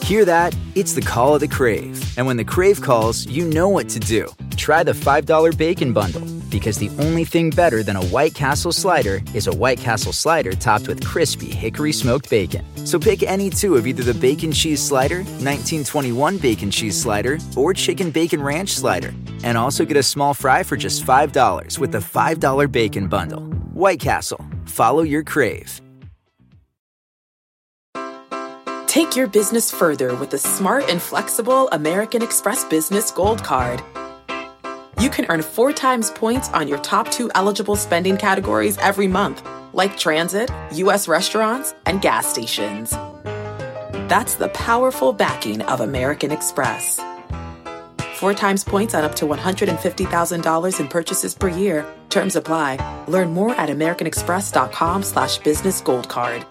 Hear that? It's the call of the Crave. And when the Crave calls, you know what to do. Try the $5 Bacon Bundle, because the only thing better than a White Castle slider is a White Castle slider topped with crispy hickory smoked bacon. So pick any two of either the Bacon Cheese Slider, 1921 Bacon Cheese Slider, or Chicken Bacon Ranch Slider. And also get a small fry for just $5 with the $5 Bacon Bundle. White Castle. Follow your crave. Take your business further with the smart and flexible American Express Business Gold Card. You can earn 4 times points on your top 2 eligible spending categories every month, like transit, U.S. restaurants, and gas stations. That's the powerful backing of American Express. 4 times points on up to $150,000 in purchases per year. Terms apply. Learn more at americanexpress.com/businessgoldcard.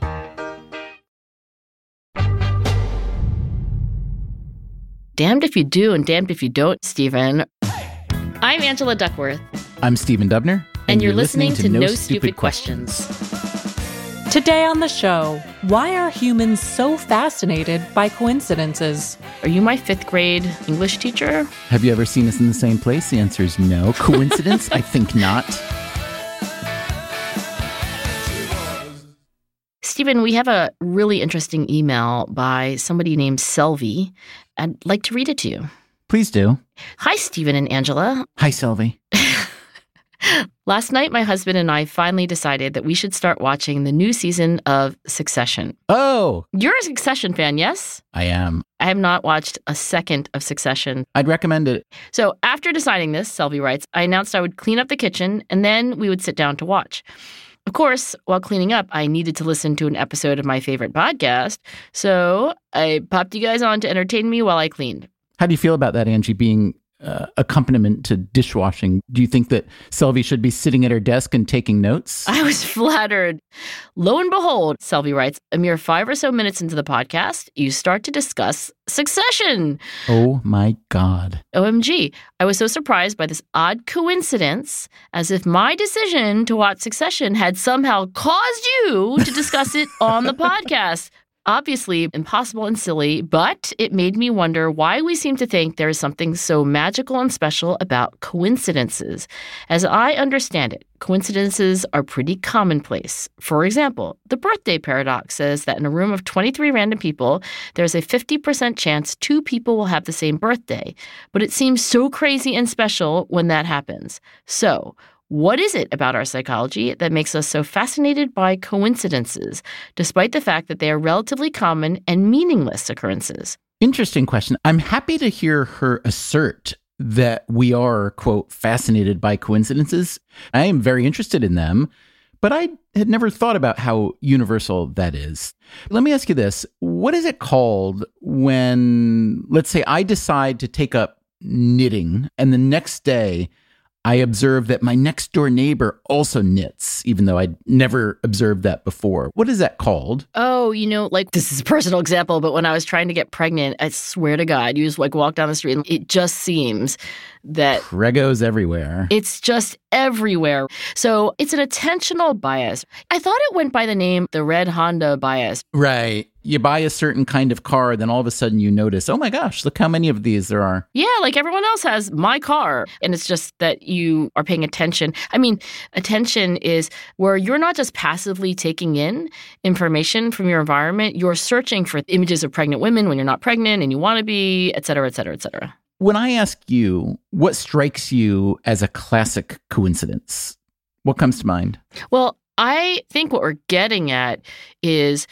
Damned if you do and damned if you don't, Stephen. I'm Angela Duckworth. I'm Stephen Dubner. And you're listening to No Stupid Questions. Today on the show, why are humans so fascinated by coincidences? Are you my 5th grade English teacher? Have you ever seen us in the same place? The answer is no. Coincidence? I think not. Stephen, we have a really interesting email by somebody named Selvi. I'd like to read it to you. Please do. Hi, Stephen and Angela. Hi, Selvi. Last night, my husband and I finally decided that we should start watching the new season of Succession. Oh! You're a Succession fan, yes? I am. I have not watched a second of Succession. I'd recommend it. So after deciding this, Selvi writes, I announced I would clean up the kitchen, and then we would sit down to watch. Of course, while cleaning up, I needed to listen to an episode of my favorite podcast, so I popped you guys on to entertain me while I cleaned. How do you feel about that, Angie, being accompaniment to dishwashing? Do you think that Selvi should be sitting at her desk and taking notes? I was flattered. Lo and behold, Selvi writes, a mere 5 or so minutes into the podcast, you start to discuss Succession. Oh my God. OMG. I was so surprised by this odd coincidence, as if my decision to watch Succession had somehow caused you to discuss it on the podcast. Obviously impossible and silly, but it made me wonder why we seem to think there is something so magical and special about coincidences. As I understand it, coincidences are pretty commonplace. For example, the birthday paradox says that in a room of 23 random people, there's a 50% chance 2 people will have the same birthday. But it seems so crazy and special when that happens. So, what is it about our psychology that makes us so fascinated by coincidences, despite the fact that they are relatively common and meaningless occurrences? Interesting question. I'm happy to hear her assert that we are, quote, fascinated by coincidences. I am very interested in them, but I had never thought about how universal that is. Let me ask you this. What is it called when, let's say, I decide to take up knitting and the next day I observe that my next door neighbor also knits, even though I'd never observed that before? What is that called? Oh, like this is a personal example, but when I was trying to get pregnant, I swear to God, you just walk down the street and it just seems that Pregos everywhere. It's just everywhere. So it's an attentional bias. I thought it went by the name the red Honda bias. Right. You buy a certain kind of car, then all of a sudden you notice, oh my gosh, look how many of these there are. Yeah, like everyone else has my car. And it's just that you are paying attention. I mean, attention is where you're not just passively taking in information from your environment. You're searching for images of pregnant women when you're not pregnant and you want to be, et cetera, et cetera, et cetera. When I ask you, what strikes you as a classic coincidence? What comes to mind? Well, I think what we're getting at is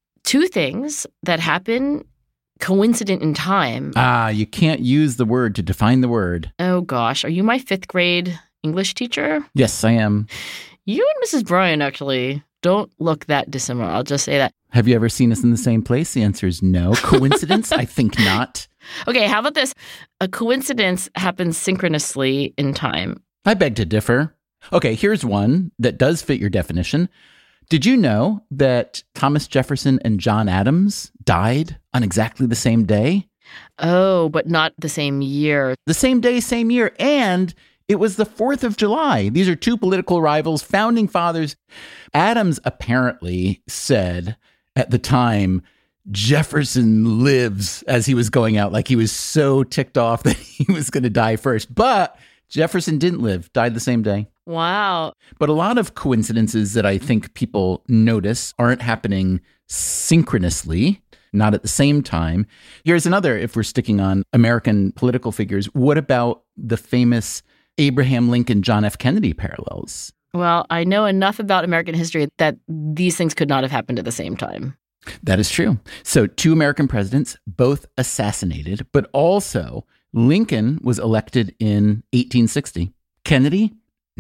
2 things that happen coincident in time. You can't use the word to define the word. Oh, gosh. Are you my 5th grade English teacher? Yes, I am. You and Mrs. Bryan actually don't look that dissimilar. I'll just say that. Have you ever seen us in the same place? The answer is no. Coincidence? I think not. Okay, how about this? A coincidence happens synchronously in time. I beg to differ. Okay, here's one that does fit your definition. Did you know that Thomas Jefferson and John Adams died on exactly the same day? Oh, but not the same year. The same day, same year, and it was the 4th of July. These are 2 political rivals, founding fathers. Adams apparently said at the time, Jefferson lives as he was going out. Like he was so ticked off that he was going to die first. But Jefferson didn't live, died the same day. Wow. But a lot of coincidences that I think people notice aren't happening synchronously, not at the same time. Here's another, if we're sticking on American political figures, what about the famous Abraham Lincoln, John F. Kennedy parallels? Well, I know enough about American history that these things could not have happened at the same time. That is true. So 2 American presidents, both assassinated, but also Lincoln was elected in 1860. Kennedy,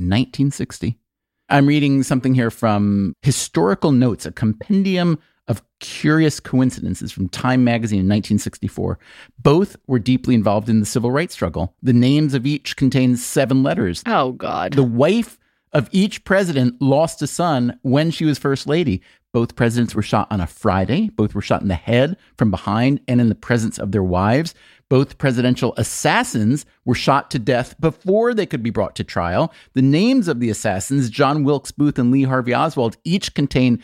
1960. I'm reading something here from Historical Notes, a compendium of curious coincidences from Time magazine in 1964. Both were deeply involved in the civil rights struggle. The names of each contain 7 letters. Oh, God. The wife of each president lost a son when she was first lady. Both presidents were shot on a Friday. Both were shot in the head from behind and in the presence of their wives. Both presidential assassins were shot to death before they could be brought to trial. The names of the assassins, John Wilkes Booth and Lee Harvey Oswald, each contain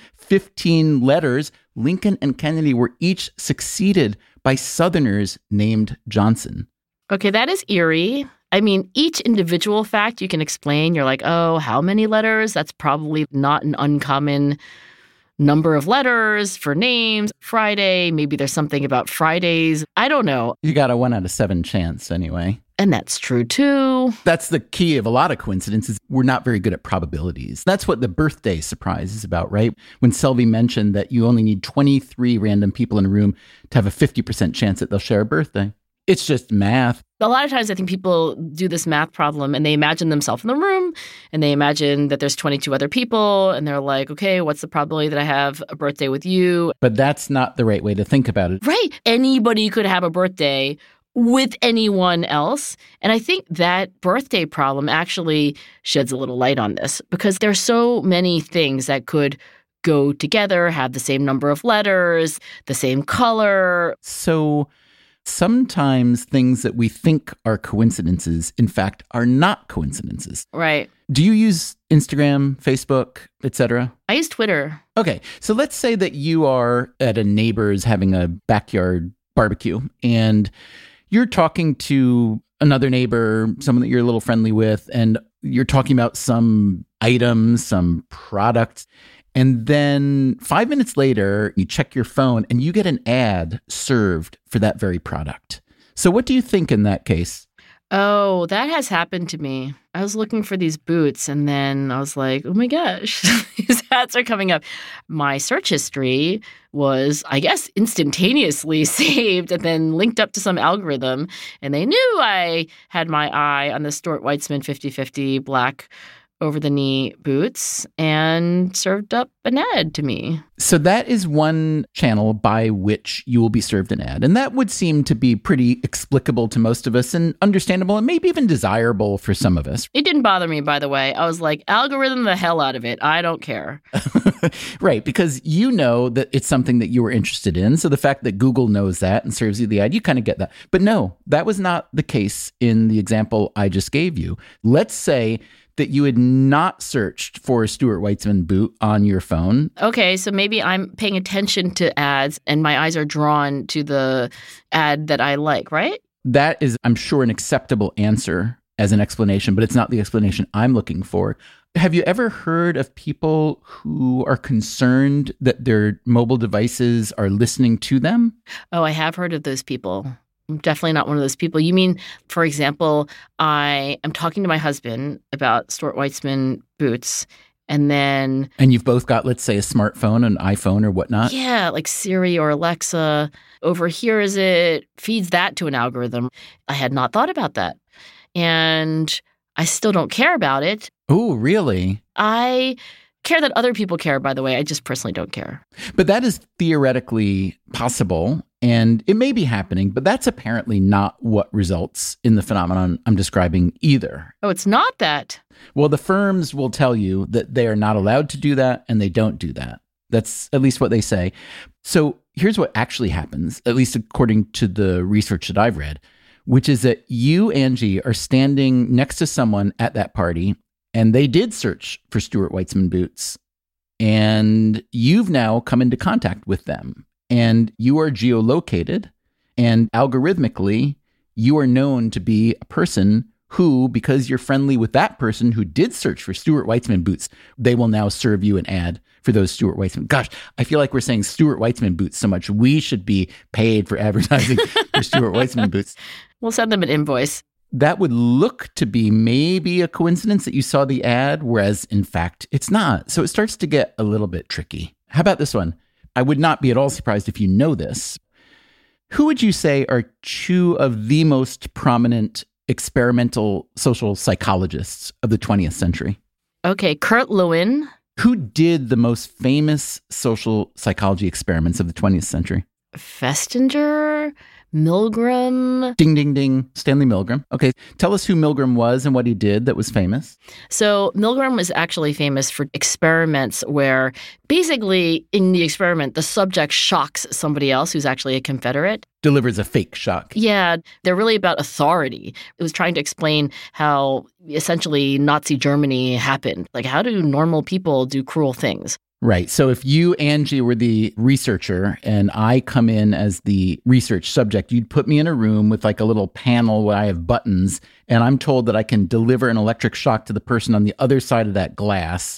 15 letters. Lincoln and Kennedy were each succeeded by Southerners named Johnson. Okay, that is eerie. I mean, each individual fact you can explain. You're like, oh, how many letters? That's probably not an uncommon number of letters for names. Friday, maybe there's something about Fridays. I don't know. You got a 1 out of 7 chance anyway. And that's true too. That's the key of a lot of coincidences. We're not very good at probabilities. That's what the birthday surprise is about, right? When Selby mentioned that you only need 23 random people in a room to have a 50% chance that they'll share a birthday. It's just math. A lot of times I think people do this math problem and they imagine themselves in the room and they imagine that there's 22 other people and they're like, okay, what's the probability that I have a birthday with you? But that's not the right way to think about it. Right. Anybody could have a birthday with anyone else. And I think that birthday problem actually sheds a little light on this because there's so many things that could go together, have the same number of letters, the same color. So sometimes things that we think are coincidences, in fact, are not coincidences. Right. Do you use Instagram, Facebook, etc.? I use Twitter. Okay. So let's say that you are at a neighbor's having a backyard barbecue and you're talking to another neighbor, someone that you're a little friendly with, and you're talking about some item, some product. And then 5 minutes later, you check your phone and you get an ad served for that very product. So what do you think in that case? Oh, that has happened to me. I was looking for these boots and then I was like, oh my gosh, these ads are coming up. My search history was, I guess, instantaneously saved and then linked up to some algorithm. And they knew I had my eye on the Stuart Weitzman 50/50 black over-the-knee boots and served up an ad to me. So that is one channel by which you will be served an ad. And that would seem to be pretty explicable to most of us and understandable and maybe even desirable for some of us. It didn't bother me, by the way. I was like, algorithm the hell out of it. I don't care. Right, because you know that it's something that you were interested in. So the fact that Google knows that and serves you the ad, you kind of get that. But no, that was not the case in the example I just gave you. Let's say that you had not searched for a Stuart Weitzman boot on your phone. Okay, so maybe I'm paying attention to ads and my eyes are drawn to the ad that I like, right? That is, I'm sure, an acceptable answer as an explanation, but it's not the explanation I'm looking for. Have you ever heard of people who are concerned that their mobile devices are listening to them? Oh, I have heard of those people. I'm definitely not one of those people. You mean, for example, I am talking to my husband about Stuart Weitzman boots, and then... And you've both got, let's say, a smartphone, an iPhone or whatnot? Yeah, like Siri or Alexa overhears it, feeds that to an algorithm. I had not thought about that. And I still don't care about it. Oh, really? I care that other people care, by the way. I just personally don't care. But that is theoretically possible. And it may be happening, but that's apparently not what results in the phenomenon I'm describing either. Oh, it's not that? Well, the firms will tell you that they are not allowed to do that, and they don't do that. That's at least what they say. So here's what actually happens, at least according to the research that I've read, which is that you, Angie, are standing next to someone at that party, and they did search for Stuart Weitzman boots, and you've now come into contact with them. and you are geolocated, and algorithmically, you are known to be a person who, because you're friendly with that person who did search for Stuart Weitzman boots, they will now serve you an ad for those Stuart Weitzman. Gosh, I feel like we're saying Stuart Weitzman boots so much. We should be paid for advertising for Stuart Weitzman boots. We'll send them an invoice. That would look to be maybe a coincidence that you saw the ad, whereas in fact, it's not. So it starts to get a little bit tricky. How about this one? I would not be at all surprised if you know this. Who would you say are two of the most prominent experimental social psychologists of the 20th century? Okay, Kurt Lewin. Who did the most famous social psychology experiments of the 20th century? Festinger, Milgram. Ding, ding, ding. Stanley Milgram. Okay, tell us who Milgram was and what he did that was famous. So Milgram was actually famous for experiments where basically in the experiment, the subject shocks somebody else who's actually a Confederate. Delivers a fake shock. Yeah, they're really about authority. It was trying to explain how essentially Nazi Germany happened. Like, how do normal people do cruel things? Right. So if you, Angie, were the researcher and I come in as the research subject, you'd put me in a room with like a little panel where I have buttons and I'm told that I can deliver an electric shock to the person on the other side of that glass.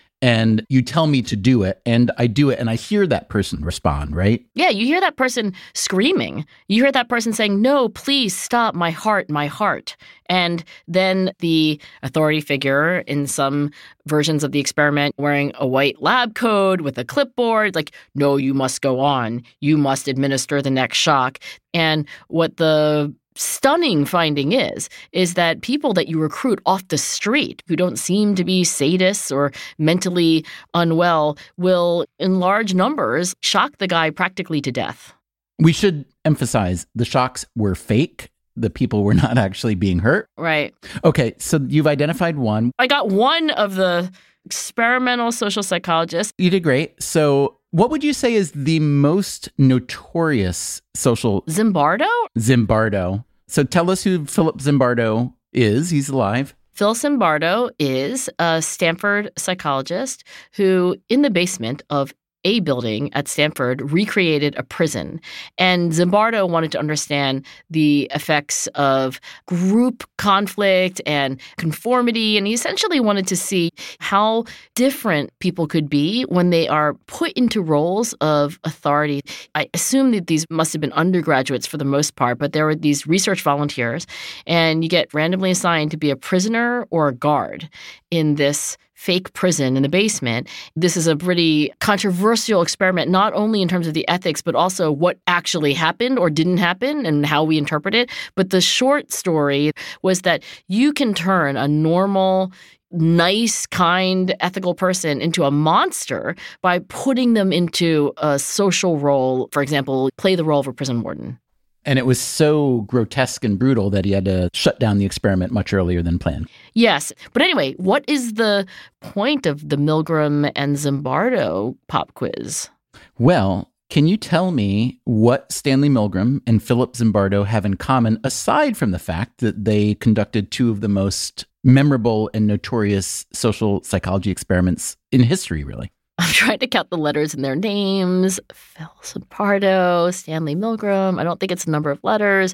And you tell me to do it, and I do it, and I hear that person respond, right? Yeah, you hear that person screaming. You hear that person saying, "No, please stop, my heart, my heart." And then the authority figure in some versions of the experiment wearing a white lab coat with a clipboard, like, "No, you must go on. You must administer the next shock." And what the stunning finding is that people that you recruit off the street who don't seem to be sadists or mentally unwell will, in large numbers, shock the guy practically to death. We should emphasize the shocks were fake. The people were not actually being hurt. Right. Okay, so you've identified one. I got one of the experimental social psychologists. You did great. So what would you say is the most notorious social... Zimbardo? Zimbardo. So tell us who Philip Zimbardo is. He's alive. Phil Zimbardo is a Stanford psychologist who, in the basement of a building at Stanford, recreated a prison. And Zimbardo wanted to understand the effects of group conflict and conformity. And he essentially wanted to see how different people could be when they are put into roles of authority. I assume that these must have been undergraduates for the most part, but there were these research volunteers, and you get randomly assigned to be a prisoner or a guard in this fake prison in the basement. This is a pretty controversial experiment, not only in terms of the ethics, but also what actually happened or didn't happen and how we interpret it. But the short story was that you can turn a normal, nice, kind, ethical person into a monster by putting them into a social role. For example, play the role of a prison warden. And it was so grotesque and brutal that he had to shut down the experiment much earlier than planned. Yes. But anyway, what is the point of the Milgram and Zimbardo pop quiz? Well, can you tell me what Stanley Milgram and Philip Zimbardo have in common, aside from the fact that they conducted two of the most memorable and notorious social psychology experiments in history, really? I'm trying to count the letters in their names. Phil Zimbardo, Stanley Milgram. I don't think it's a number of letters.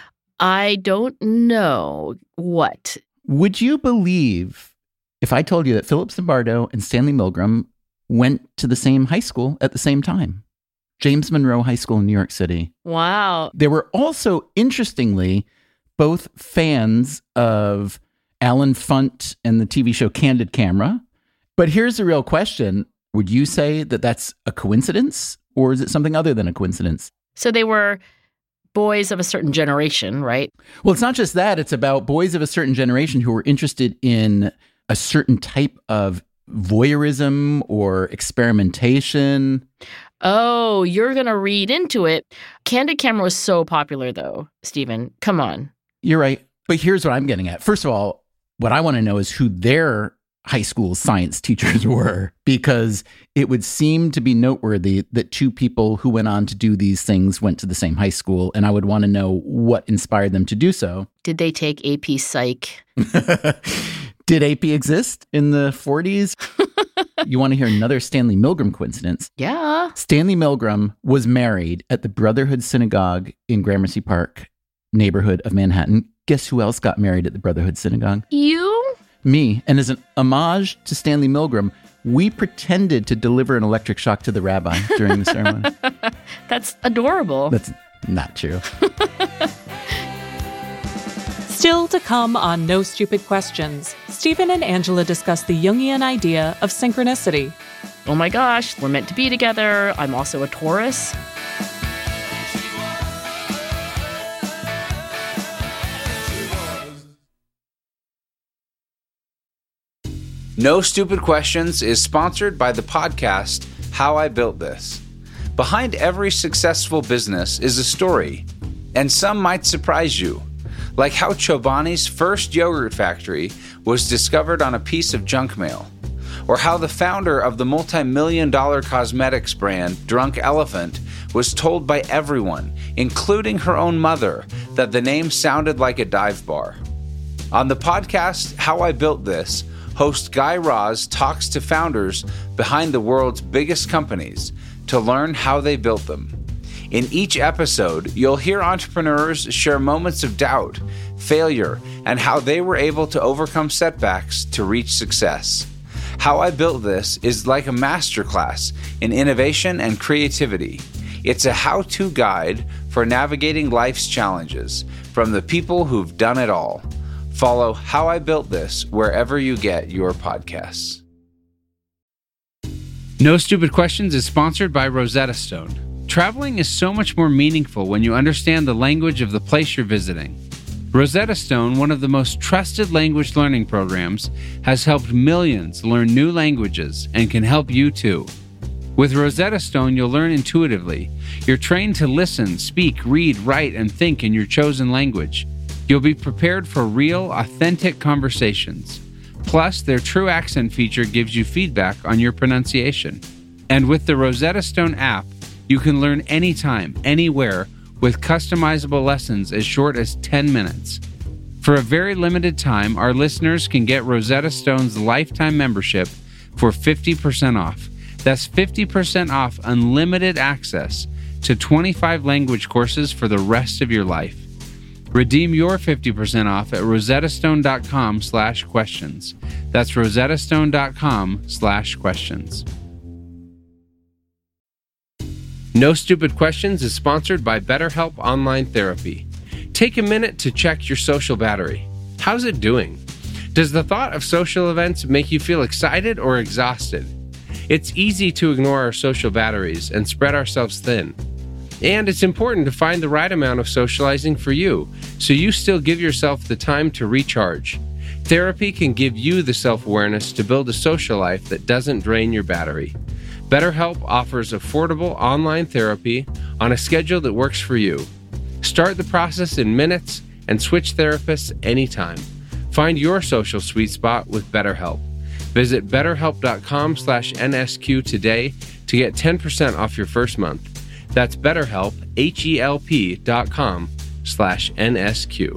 I don't know what. Would you believe if I told you that Philip Zimbardo and Stanley Milgram went to the same high school at the same time? James Monroe High School in New York City. Wow. They were also, interestingly, both fans of Alan Funt and the TV show Candid Camera. But here's the real question. Would you say that that's a coincidence, or is it something other than a coincidence? So they were boys of a certain generation, right? Well, it's not just that. It's about boys of a certain generation who were interested in a certain type of voyeurism or experimentation. Oh, you're going to read into it. Candid Camera was so popular, though, Stephen. Come on. You're right. But here's what I'm getting at. First of all, what I want to know is who their high school science teachers were, because it would seem to be noteworthy that two people who went on to do these things went to the same high school, and I would want to know what inspired them to do so. Did they take AP Psych? Did AP exist in the 40s? You want to hear another Stanley Milgram coincidence? Yeah. Stanley Milgram was married at the Brotherhood Synagogue in Gramercy Park neighborhood of Manhattan. Guess who else got married at the Brotherhood Synagogue? You? Me. And as an homage to Stanley Milgram, we pretended to deliver an electric shock to the rabbi during the ceremony. That's adorable. That's not true. Still to come on No Stupid Questions, Stephen and Angela discuss the Jungian idea of synchronicity. Oh my gosh, we're meant to be together. I'm also a Taurus. No Stupid Questions is sponsored by the podcast How I Built This. Behind every successful business is a story, and some might surprise you. Like how Chobani's first yogurt factory was discovered on a piece of junk mail, or how the founder of the multi-million-dollar cosmetics brand Drunk Elephant was told by everyone, including her own mother, that the name sounded like a dive bar. On the podcast How I Built This, host Guy Raz talks to founders behind the world's biggest companies to learn how they built them. In each episode, you'll hear entrepreneurs share moments of doubt, failure, and how they were able to overcome setbacks to reach success. How I Built This is like a masterclass in innovation and creativity. It's a how-to guide for navigating life's challenges from the people who've done it all. Follow How I Built This wherever you get your podcasts. No Stupid Questions is sponsored by Rosetta Stone. Traveling is so much more meaningful when you understand the language of the place you're visiting. Rosetta Stone, one of the most trusted language learning programs, has helped millions learn new languages and can help you too. With Rosetta Stone, you'll learn intuitively. You're trained to listen, speak, read, write, and think in your chosen language. You'll be prepared for real, authentic conversations. Plus, their True Accent feature gives you feedback on your pronunciation. And with the Rosetta Stone app, you can learn anytime, anywhere, with customizable lessons as short as 10 minutes. For a very limited time, our listeners can get Rosetta Stone's lifetime membership for 50% off. That's 50% off unlimited access to 25 language courses for the rest of your life. Redeem your 50% off at rosettastone.com/questions. That's rosettastone.com/questions. No Stupid Questions is sponsored by BetterHelp Online Therapy. Take a minute to check your social battery. How's it doing? Does the thought of social events make you feel excited or exhausted? It's easy to ignore our social batteries and spread ourselves thin. And it's important to find the right amount of socializing for you, so you still give yourself the time to recharge. Therapy can give you the self-awareness to build a social life that doesn't drain your battery. BetterHelp offers affordable online therapy on a schedule that works for you. Start the process in minutes and switch therapists anytime. Find your social sweet spot with BetterHelp. Visit betterhelp.com/NSQ today to get 10% off your first month. That's BetterHelp, HELP.com/NSQ.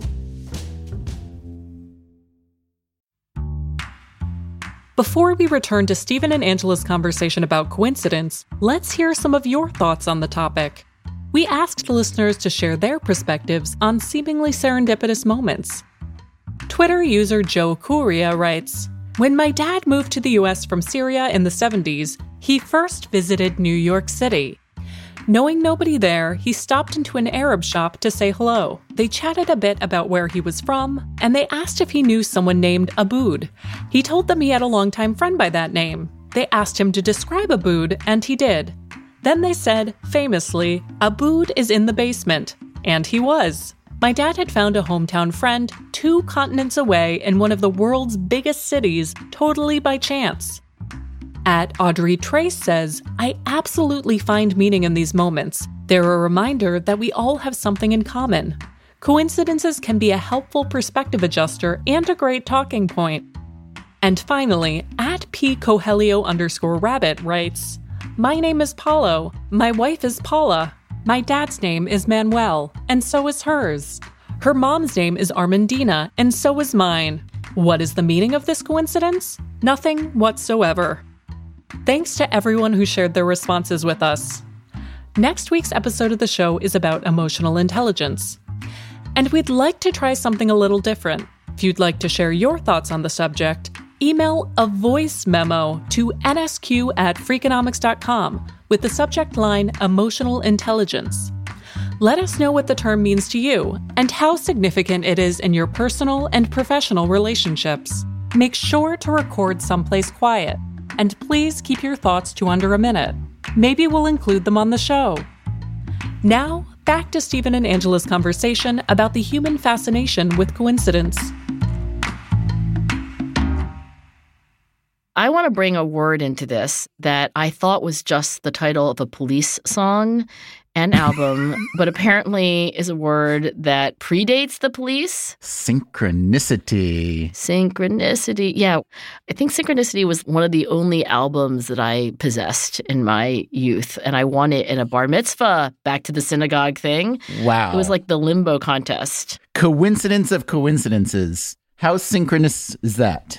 Before we return to Stephen and Angela's conversation about coincidence, let's hear some of your thoughts on the topic. We asked listeners to share their perspectives on seemingly serendipitous moments. Twitter user Joe Curia writes, "When my dad moved to the US from Syria in the 70s, he first visited New York City. Knowing nobody there, he stopped into an Arab shop to say hello. They chatted a bit about where he was from, and they asked if he knew someone named Abood. He told them he had a longtime friend by that name. They asked him to describe Abood, and he did. Then they said, famously, 'Abood is in the basement.' And he was. My dad had found a hometown friend 2 continents away in one of the world's biggest cities, totally by chance." At Audrey Trace says, "I absolutely find meaning in these moments. They're a reminder that we all have something in common. Coincidences can be a helpful perspective adjuster and a great talking point." And finally, at @PCohelio_rabbit writes, "My name is Paulo. My wife is Paula. My dad's name is Manuel, and so is hers. Her mom's name is Armandina, and so is mine. What is the meaning of this coincidence? Nothing whatsoever." Thanks to everyone who shared their responses with us. Next week's episode of the show is about emotional intelligence. And we'd like to try something a little different. If you'd like to share your thoughts on the subject, email a voice memo to nsq@freakonomics.com with the subject line Emotional Intelligence. Let us know what the term means to you and how significant it is in your personal and professional relationships. Make sure to record someplace quiet, and please keep your thoughts to under a minute. Maybe we'll include them on the show. Now, back to Stephen and Angela's conversation about the human fascination with coincidence. I want to bring a word into this that I thought was just the title of a Police song and album, but apparently is a word that predates the Police. Synchronicity. Synchronicity. Yeah. I think Synchronicity was one of the only albums that I possessed in my youth, and I won it in a bar mitzvah, back to the synagogue thing. Wow. It was like the limbo contest. Coincidence of coincidences. How synchronous is that?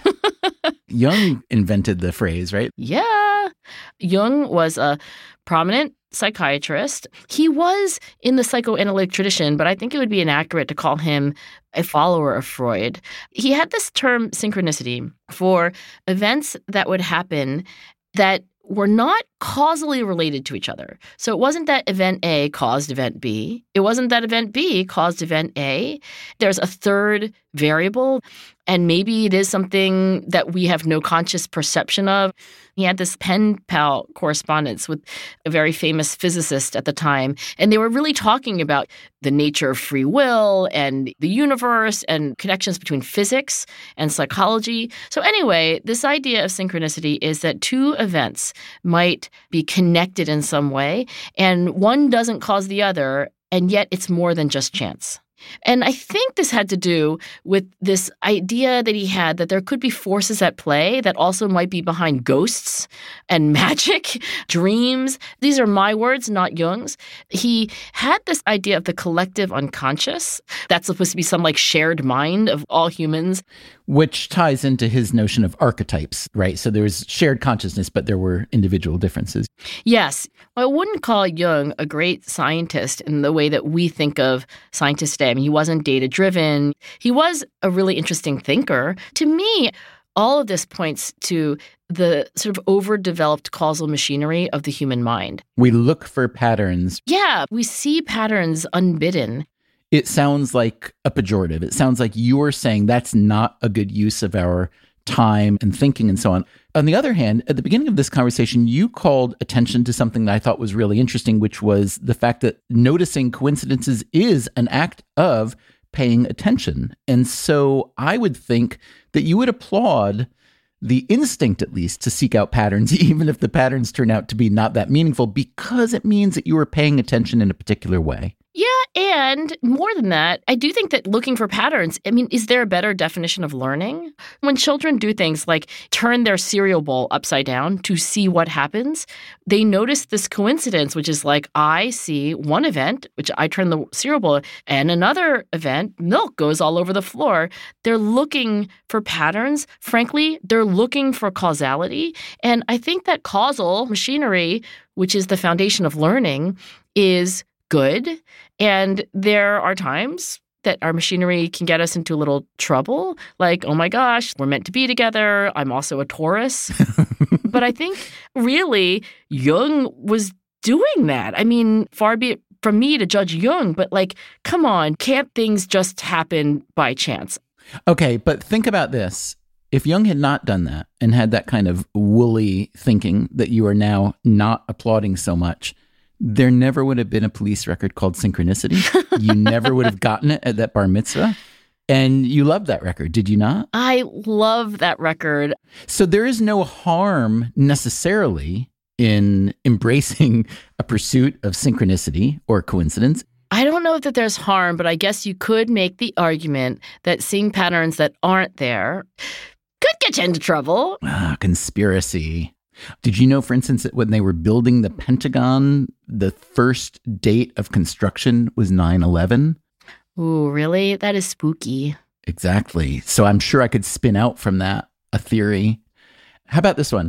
Jung invented the phrase, right? Yeah. Jung was a prominent psychiatrist. He was in the psychoanalytic tradition, but I think it would be inaccurate to call him a follower of Freud. He had this term synchronicity for events that would happen that were not causally related to each other. So it wasn't that event A caused event B. It wasn't that event B caused event A. There's a third variable, and maybe it is something that we have no conscious perception of. He had this pen pal correspondence with a very famous physicist at the time, and they were really talking about the nature of free will and the universe and connections between physics and psychology. So anyway, this idea of synchronicity is that two events might be connected in some way, and one doesn't cause the other, and yet it's more than just chance. And I think this had to do with this idea that he had that there could be forces at play that also might be behind ghosts and magic, dreams. These are my words, not Jung's. He had this idea of the collective unconscious. That's supposed to be some like shared mind of all humans. Which ties into his notion of archetypes, right? So there was shared consciousness, but there were individual differences. Yes. I wouldn't call Jung a great scientist in the way that we think of scientists today. I mean, he wasn't data-driven. He was a really interesting thinker. To me, all of this points to the sort of overdeveloped causal machinery of the human mind. We look for patterns. Yeah, we see patterns unbidden. It sounds like a pejorative. It sounds like you're saying that's not a good use of our time and thinking and so on. On the other hand, at the beginning of this conversation, you called attention to something that I thought was really interesting, which was the fact that noticing coincidences is an act of paying attention. And so I would think that you would applaud the instinct, at least, to seek out patterns, even if the patterns turn out to be not that meaningful, because it means that you are paying attention in a particular way. Yeah, and more than that, I do think that looking for patterns, I mean, is there a better definition of learning? When children do things like turn their cereal bowl upside down to see what happens, they notice this coincidence, which is like, I see one event, which I turn the cereal bowl, and another event, milk goes all over the floor. They're looking for patterns. Frankly, they're looking for causality. And I think that causal machinery, which is the foundation of learning, is good. And there are times that our machinery can get us into a little trouble. Like, oh my gosh, we're meant to be together. I'm also a Taurus. But I think really Jung was doing that. I mean, far be it from me to judge Jung, but like, come on, can't things just happen by chance? Okay, but think about this. If Jung had not done that and had that kind of woolly thinking that you are now not applauding so much, there never would have been a police record called Synchronicity. You never would have gotten it at that bar mitzvah. And you loved that record, did you not? I love that record. So there is no harm necessarily in embracing a pursuit of synchronicity or coincidence. I don't know that there's harm, but I guess you could make the argument that seeing patterns that aren't there could get you into trouble. Conspiracy. Did you know, for instance, that when they were building the Pentagon, the first date of construction was 9/11? Ooh, really? That is spooky. Exactly. So I'm sure I could spin out from that a theory. How about this one?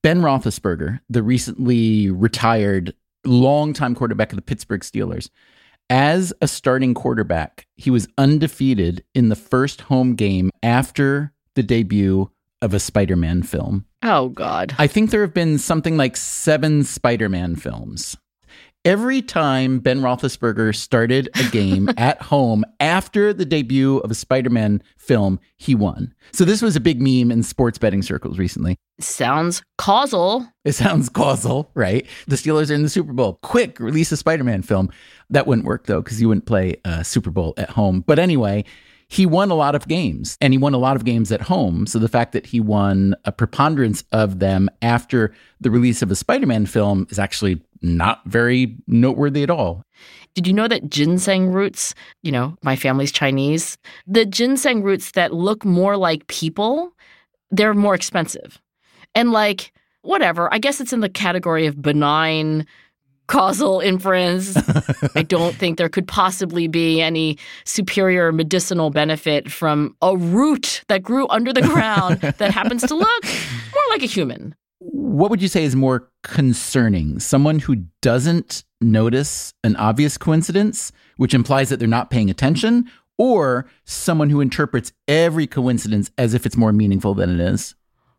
Ben Roethlisberger, the recently retired longtime quarterback of the Pittsburgh Steelers, as a starting quarterback, he was undefeated in the first home game after the debut of a Spider-Man film. Oh, God. I think there have been something like 7 Spider-Man films. Every time Ben Roethlisberger started a game at home after the debut of a Spider-Man film, he won. So this was a big meme in sports betting circles recently. Sounds causal. It sounds causal, right? The Steelers are in the Super Bowl. Quick, release a Spider-Man film. That wouldn't work, though, because you wouldn't play a Super Bowl at home. But anyway, he won a lot of games, and he won a lot of games at home. So the fact that he won a preponderance of them after the release of a Spider-Man film is actually not very noteworthy at all. Did you know that ginseng roots, my family's Chinese, the ginseng roots that look more like people, they're more expensive. And whatever, I guess it's in the category of benign causal inference. I don't think there could possibly be any superior medicinal benefit from a root that grew under the ground that happens to look more like a human. What would you say is more concerning? Someone who doesn't notice an obvious coincidence, which implies that they're not paying attention, or someone who interprets every coincidence as if it's more meaningful than it is?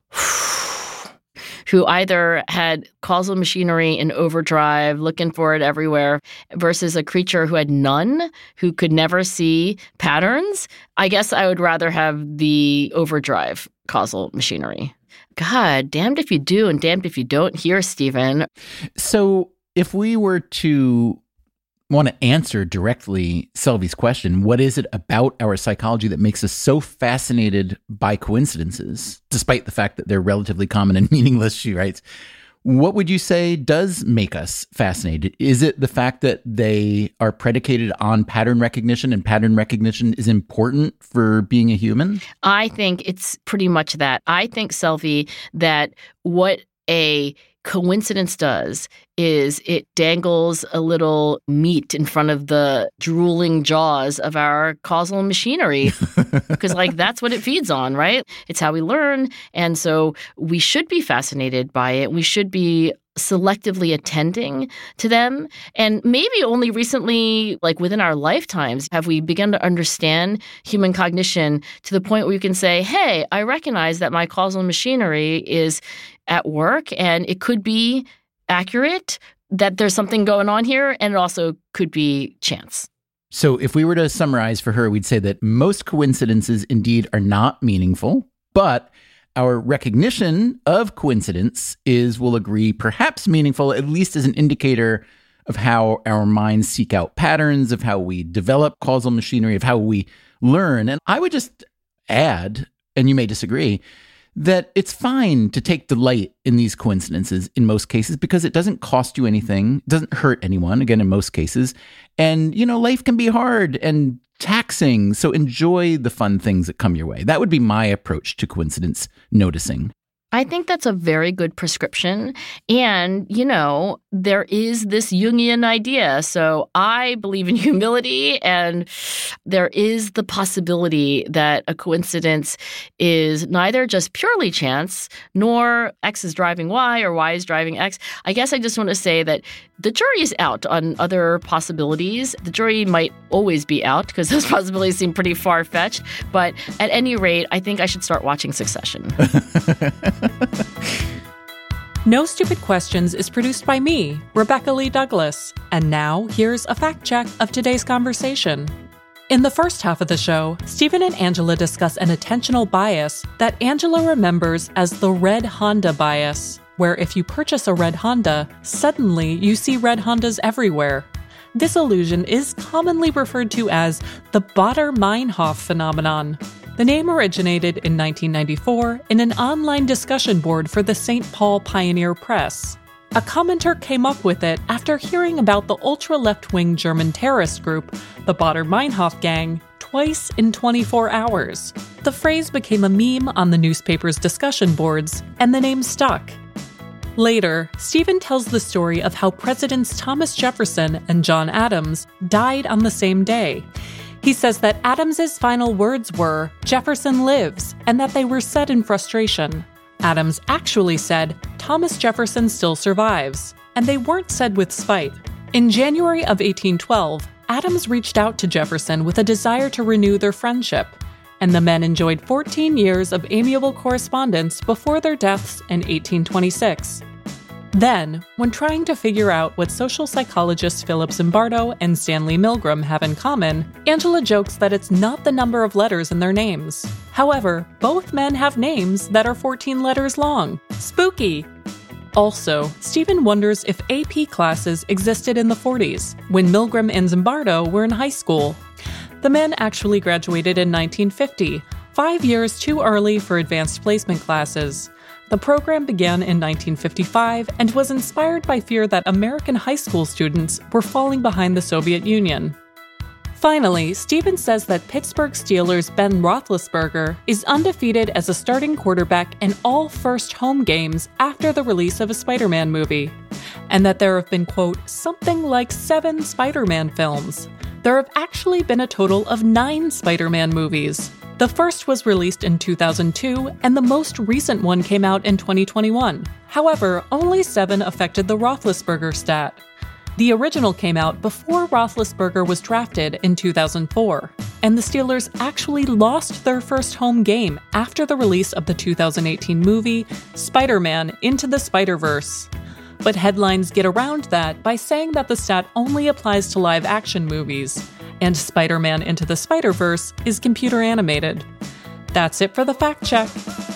Who either had causal machinery in overdrive, looking for it everywhere, versus a creature who had none, who could never see patterns. I guess I would rather have the overdrive causal machinery. God, damned if you do and damned if you don't here, Stephen. So if we were to want to answer directly Selvi's question, what is it about our psychology that makes us so fascinated by coincidences, despite the fact that they're relatively common and meaningless, she writes? What would you say does make us fascinated? Is it the fact that they are predicated on pattern recognition, and pattern recognition is important for being a human? I think it's pretty much that. I think, Selvi, that what a coincidence does is it dangles a little meat in front of the drooling jaws of our causal machinery because that's what it feeds on, right? It's how we learn. And so we should be fascinated by it. We should be selectively attending to them. And maybe only recently, within our lifetimes, have we begun to understand human cognition to the point where you can say, hey, I recognize that my causal machinery is at work and it could be accurate, that there's something going on here, and it also could be chance. So if we were to summarize for her, we'd say that most coincidences indeed are not meaningful, but our recognition of coincidence is, we'll agree, perhaps meaningful, at least as an indicator of how our minds seek out patterns, of how we develop causal machinery, of how we learn. And I would just add, and you may disagree, that it's fine to take delight in these coincidences in most cases because it doesn't cost you anything, it doesn't hurt anyone, again, in most cases. And, life can be hard and taxing, so enjoy the fun things that come your way. That would be my approach to coincidence noticing. I think that's a very good prescription. And, there is this Jungian idea. So I believe in humility, and there is the possibility that a coincidence is neither just purely chance, nor X is driving Y or Y is driving X. I guess I just want to say that the jury is out on other possibilities. The jury might always be out because those possibilities seem pretty far-fetched. But at any rate, I think I should start watching Succession. No Stupid Questions is produced by me, Rebecca Lee Douglas. And now, here's a fact check of today's conversation. In the first half of the show, Stephen and Angela discuss an attentional bias that Angela remembers as the red Honda bias, where if you purchase a red Honda, suddenly you see red Hondas everywhere. This illusion is commonly referred to as the Baader-Meinhof phenomenon. The name originated in 1994 in an online discussion board for the St. Paul Pioneer Press. A commenter came up with it after hearing about the ultra-left-wing German terrorist group, the Baader-Meinhof Gang, twice in 24 hours. The phrase became a meme on the newspaper's discussion boards, and the name stuck. Later, Stephen tells the story of how Presidents Thomas Jefferson and John Adams died on the same day. He says that Adams's final words were, "Jefferson lives," and that they were said in frustration. Adams actually said, "Thomas Jefferson still survives," and they weren't said with spite. In January of 1812, Adams reached out to Jefferson with a desire to renew their friendship, and the men enjoyed 14 years of amiable correspondence before their deaths in 1826. Then, when trying to figure out what social psychologists Philip Zimbardo and Stanley Milgram have in common, Angela jokes that it's not the number of letters in their names. However, both men have names that are 14 letters long. Spooky! Also, Stephen wonders if AP classes existed in the 40s, when Milgram and Zimbardo were in high school. The men actually graduated in 1950, 5 years too early for advanced placement classes. The program began in 1955 and was inspired by fear that American high school students were falling behind the Soviet Union. Finally, Stephen says that Pittsburgh Steelers' Ben Roethlisberger is undefeated as a starting quarterback in all first home games after the release of a Spider-Man movie, and that there have been, quote, something like 7 Spider-Man films. There have actually been a total of 9 Spider-Man movies. The first was released in 2002, and the most recent one came out in 2021. However, only 7 affected the Roethlisberger stat. The original came out before Roethlisberger was drafted in 2004, and the Steelers actually lost their first home game after the release of the 2018 movie Spider-Man Into the Spider-Verse. But headlines get around that by saying that the stat only applies to live-action movies, and Spider-Man Into the Spider-Verse is computer animated. That's it for the fact check.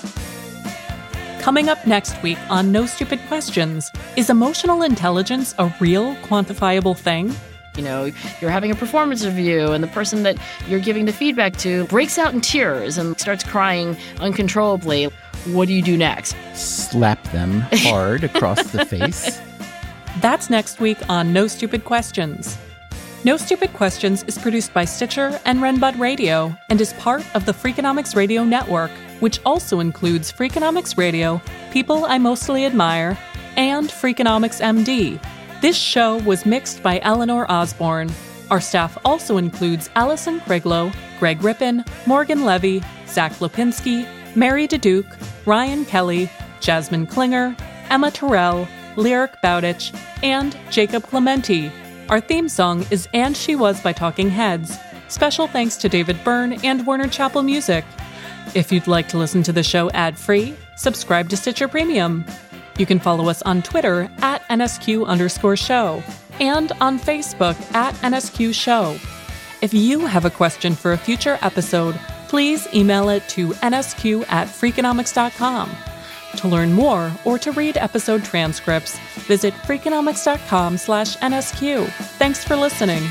Coming up next week on No Stupid Questions, is emotional intelligence a real quantifiable thing? You know, you're having a performance review and the person that you're giving the feedback to breaks out in tears and starts crying uncontrollably. What do you do next? Slap them hard across the face. That's next week on No Stupid Questions. No Stupid Questions is produced by Stitcher and Renbud Radio and is part of the Freakonomics Radio Network, which also includes Freakonomics Radio, People I Mostly Admire, and Freakonomics MD. This show was mixed by Eleanor Osborne. Our staff also includes Allison Kriglow, Greg Rippin, Morgan Levy, Zach Lipinski, Mary DeDuke, Ryan Kelly, Jasmine Klinger, Emma Terrell, Lyric Bowditch, and Jacob Clementi. Our theme song is And She Was by Talking Heads. Special thanks to David Byrne and Warner Chappell Music. If you'd like to listen to the show ad-free, subscribe to Stitcher Premium. You can follow us on Twitter at NSQ_show and on Facebook at NSQ Show. If you have a question for a future episode, please email it to nsq@freakonomics.com. To learn more or to read episode transcripts, visit freakonomics.com/NSQ. Thanks for listening.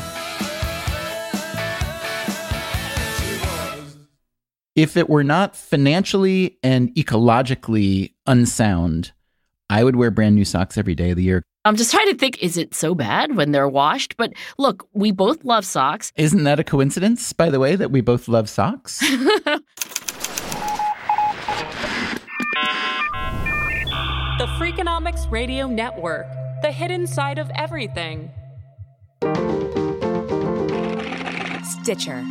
If it were not financially and ecologically unsound, I would wear brand new socks every day of the year. I'm just trying to think, is it so bad when they're washed? But look, we both love socks. Isn't that a coincidence, by the way, that we both love socks? The Freakonomics Radio Network, the hidden side of everything. Stitcher.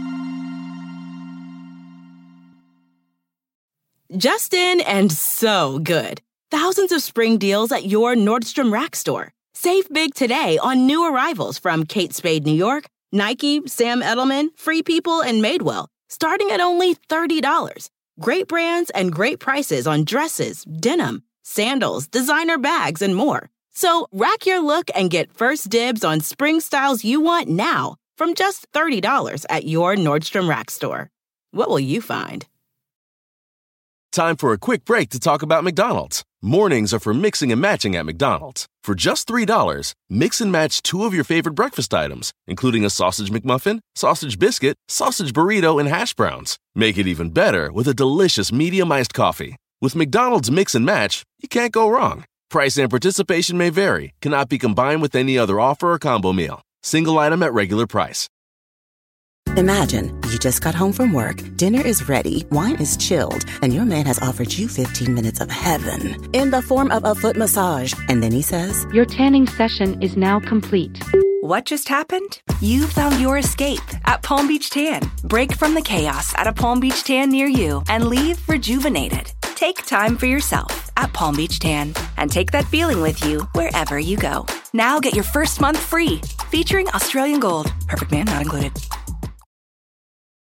Justin and so good. Thousands of spring deals at your Nordstrom Rack store. Save big today on new arrivals from Kate Spade New York, Nike, Sam Edelman, Free People, and Madewell, starting at only $30. Great brands and great prices on dresses, denim, sandals, designer bags, and more. So rack your look and get first dibs on spring styles you want now from just $30 at your Nordstrom Rack store. What will you find? Time for a quick break to talk about McDonald's. Mornings are for mixing and matching at McDonald's. For just $3, mix and match 2 of your favorite breakfast items, including a sausage McMuffin, sausage biscuit, sausage burrito, and hash browns. Make it even better with a delicious medium iced coffee. With McDonald's Mix and Match, you can't go wrong. Price and participation may vary, cannot be combined with any other offer or combo meal. Single item at regular price. Imagine you just got home from work, dinner is ready, wine is chilled, and your man has offered you 15 minutes of heaven in the form of a foot massage. And then he says, "Your tanning session is now complete." What just happened? You found your escape at Palm Beach Tan. Break from the chaos at a Palm Beach Tan near you and leave rejuvenated. Take time for yourself at Palm Beach Tan and take that feeling with you wherever you go. Now get your first month free, featuring Australian Gold. Perfect Man not included.